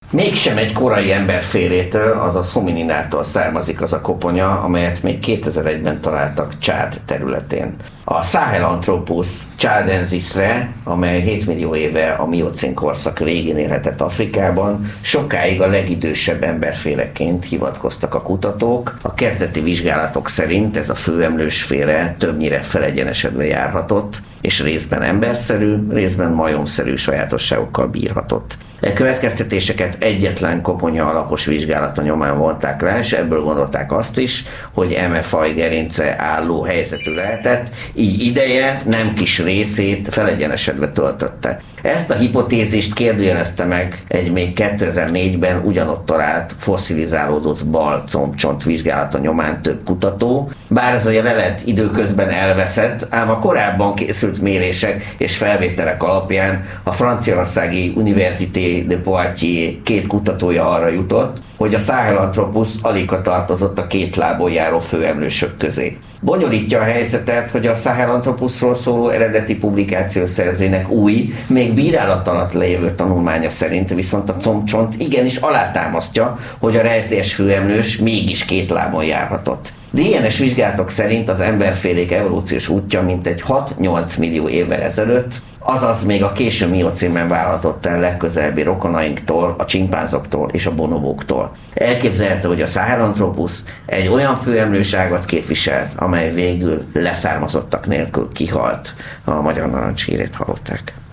Mégsem egy korai emberfélétől, azaz homininától származik az a koponya, amelyet még 2001-ben találtak Csád területén. A Sahelanthropus chadensisre, amely 7 millió éve a miocén korszak végén élhetett Afrikában, sokáig a legidősebb emberféleként hivatkoztak a kutatók. A kezdeti vizsgálatok szerint ez a főemlősféle többnyire felegyenesedve járhatott, és részben emberszerű, részben majomszerű sajátosságokkal bírhatott. E következtetéseket egyetlen koponya alapos vizsgálata nyomán vonták le, és ebből gondolták azt is, hogy eme faj gerince álló helyzetű lehetett, így ideje nem kis részét felegyenesedve töltötte. Ezt a hipotézist kérdőjelezte meg egy még 2004-ben ugyanott talált fosszilizálódott bal combcsont vizsgálata nyomán több kutató, bár ez a lelet időközben elveszett, ám a korábban készült mérések és felvételek alapján a franciaországi Université de Poitiers két kutatója arra jutott, hogy a Sahelanthropus aligha tartozott a két lábon járó főemlősök közé. Bonyolítja a helyzetet, hogy a Sahelanthropusról szóló eredeti publikáció szerzőinek új, még bírálat alatt lévő tanulmánya szerint viszont a combcsont igenis alátámasztja, hogy a rejtélyes főemlős mégis két lábon járhatott. DNS vizsgálatok szerint az emberfélék evolúciós útja mintegy 6-8 millió évvel ezelőtt, azaz még a késő miocénben válhatott el legközelebbi rokonainktól, a csimpánzoktól és a bonobóktól. Elképzelhető, hogy a Sahelanthropus egy olyan főemlőságot képviselt, amely végül leszármazottak nélkül kihalt. A Magyar Narancs hírét hallották.